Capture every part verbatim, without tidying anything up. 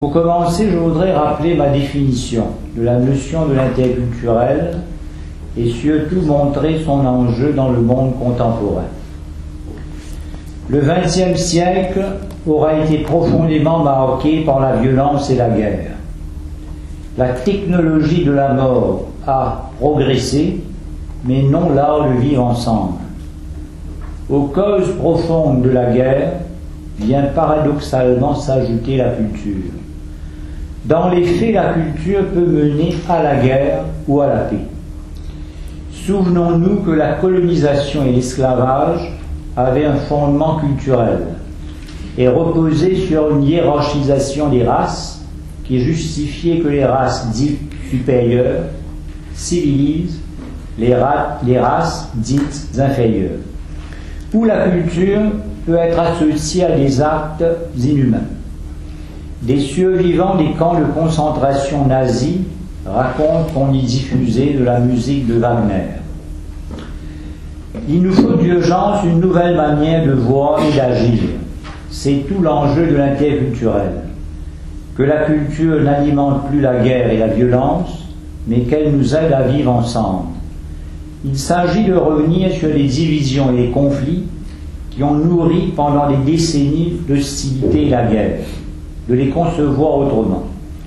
Pour commencer, je voudrais rappeler ma définition de la notion de l'intérêt culturel et surtout montrer son enjeu dans le monde contemporain. Le vingtième siècle aura été profondément marqué par la violence et la guerre. La technologie de la mort a progressé, mais non l'art de vivre ensemble. Aux causes profondes de la guerre vient paradoxalement s'ajouter la culture. Dans les faits, la culture peut mener à la guerre ou à la paix. Souvenons-nous que la colonisation et l'esclavage avaient un fondement culturel et reposaient sur une hiérarchisation des races qui justifiait que les races dites supérieures civilisent les, ra les races dites inférieures, où la culture peut être associée à des actes inhumains. Des survivants des camps de concentration nazis racontent qu'on y diffusait de la musique de Wagner. Il nous faut d'urgence une nouvelle manière de voir et d'agir. C'est tout l'enjeu de l'intérêt culturel. Que la culture n'alimente plus la guerre et la violence, mais qu'elle nous aide à vivre ensemble. Il s'agit de revenir sur les divisions et les conflits qui ont nourri pendant des décennies l'hostilité et la guerre, de les concevoir autrement.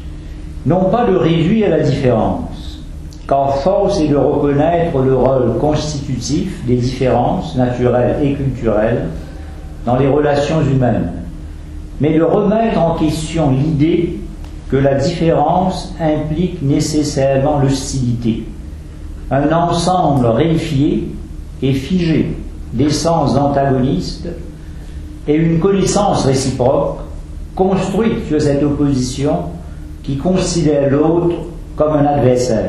Non pas de réduire la différence, car force est de reconnaître le rôle constitutif des différences naturelles et culturelles dans les relations humaines, mais de remettre en question l'idée que la différence implique nécessairement l'hostilité, un ensemble réifié et figé d'essences antagonistes et une connaissance réciproque construite sur cette opposition qui considère l'autre comme un adversaire.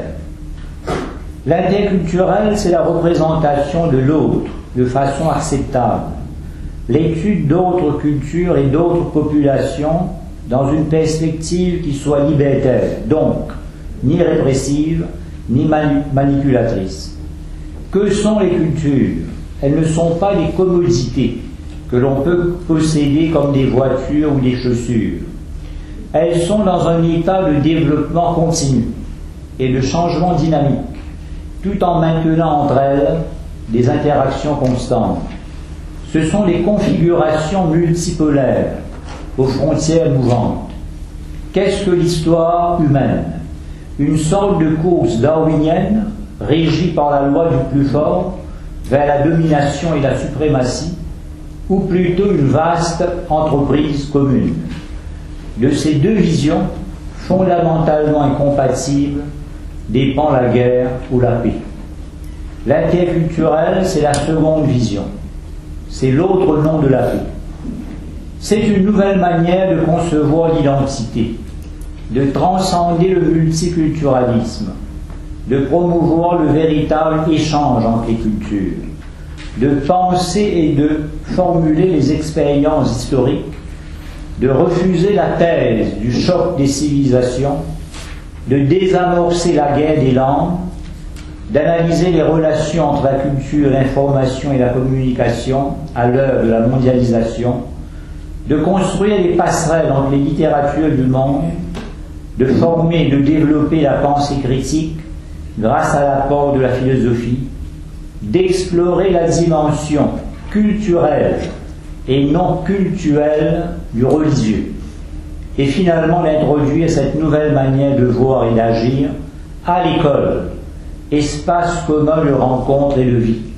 L'intérêt culturel, c'est la représentation de l'autre de façon acceptable, l'étude d'autres cultures et d'autres populations dans une perspective qui soit libertaire, donc ni répressive, ni mani- manipulatrice. Que sont les cultures? Elles ne sont pas des commodités que l'on peut posséder comme des voitures ou des chaussures. Elles sont dans un état de développement continu et de changement dynamique, tout en maintenant entre elles des interactions constantes. Ce sont des configurations multipolaires, aux frontières mouvantes. Qu'est-ce que l'histoire humaine? Une sorte de course darwinienne, régie par la loi du plus fort, vers la domination et la suprématie, ou plutôt une vaste entreprise commune. De ces deux visions, fondamentalement incompatibles, dépend la guerre ou la paix. L'intérêt culturel, c'est la seconde vision. C'est l'autre nom de la paix. C'est une nouvelle manière de concevoir l'identité, de transcender le multiculturalisme, de promouvoir le véritable échange entre les cultures, de penser et de formuler les expériences historiques, de refuser la thèse du choc des civilisations, de désamorcer la guerre des langues, d'analyser les relations entre la culture, l'information et la communication à l'heure de la mondialisation, de construire des passerelles entre les littératures du monde, de former et de développer la pensée critique grâce à l'apport de la philosophie, d'explorer la dimension culturelle et non cultuelle du religieux, et finalement d'introduire cette nouvelle manière de voir et d'agir à l'école, espace commun de rencontre et de vie.